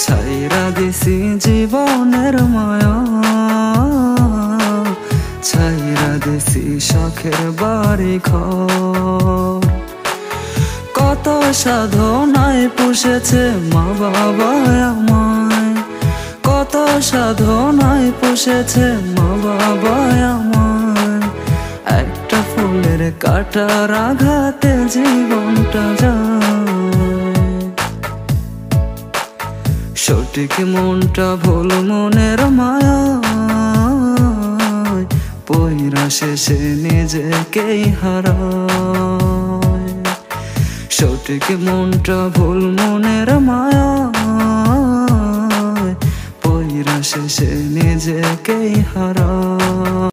ছাইরা দিছি জীবনের মায়া, ছাইরা দিছি শখের বাড়ি ঘর। কত সাধনায় পুষেছে মা বাবা আমায়, কত সাধনায় পুষেছে মা বাবা আমায়। একটা ফুলের কাঁটার আঘাতে জীবনটা যায়। সঠিক মনটা ভুল মনের মায়া, পইরা শেষে নিজেকেই হারায়। সঠিক মনটা ভুল মনের মায়া, পইরা শেষে নিজেকেই হারায়।